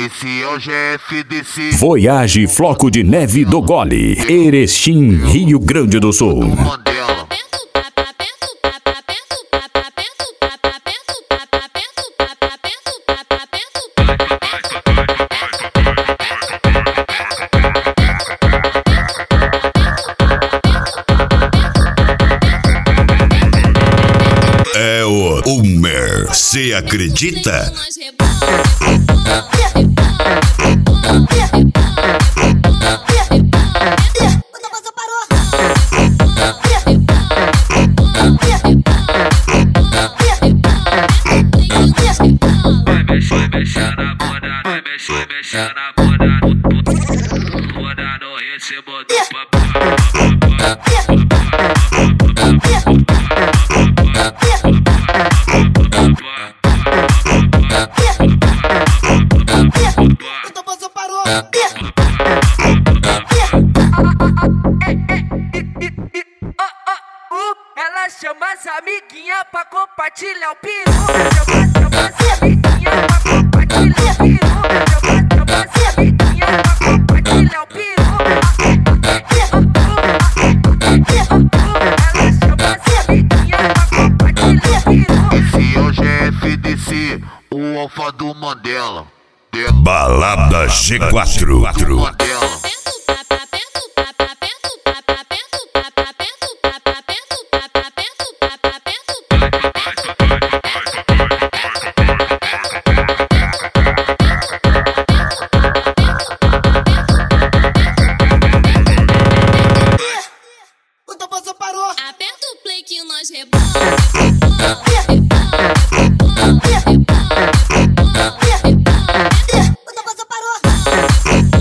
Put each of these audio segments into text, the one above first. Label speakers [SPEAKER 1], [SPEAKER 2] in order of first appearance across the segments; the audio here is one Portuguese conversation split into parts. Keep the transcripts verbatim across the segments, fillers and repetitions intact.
[SPEAKER 1] Esse é o G F D C.
[SPEAKER 2] Voyage Floco de Neve do Gole, Erechim, Rio Grande do Sul.
[SPEAKER 1] Mandela.
[SPEAKER 3] É o Homer, cê acredita?
[SPEAKER 4] Vai mexer, mexer na bunda, vai mexer, mexer na bunda, bunda no ritmo do papai.
[SPEAKER 5] Então você parou.
[SPEAKER 6] Ela chama as amiguinhas pra compartilhar o peru. Chama as amiguinhas pra compartilhar o peru. Chama as amiguinhas pra compartilhar o peru. Ela chama as amiguinhas pra compartilhar o peru.
[SPEAKER 1] Esse é o G F D C, o alfa do Mandela.
[SPEAKER 3] Balada G quatro.
[SPEAKER 1] Mandela.
[SPEAKER 5] Então você parou.
[SPEAKER 7] Aperta o play que nós rebola.
[SPEAKER 5] Então você parou.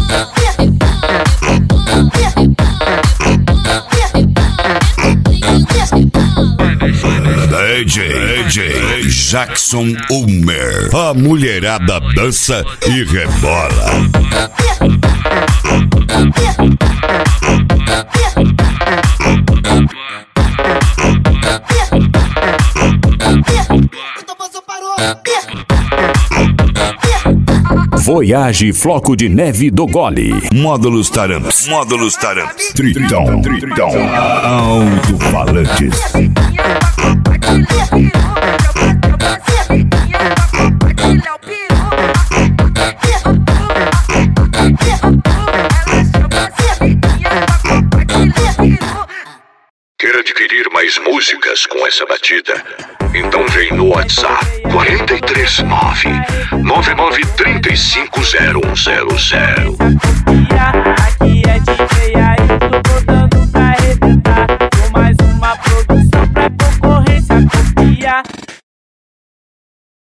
[SPEAKER 3] D J, D J Jackson Homer. A mulherada dança e rebola.
[SPEAKER 5] Então você parou.
[SPEAKER 2] Voyage Floco de Neve do Gole.
[SPEAKER 3] Módulos Taramps. Módulos Taramps. Tritão. Tritão. Alto-falantes.
[SPEAKER 8] Quer adquirir mais músicas com essa batida? Então vem no WhatsApp quatro três nove, nove nove três cinco zero um zero zero.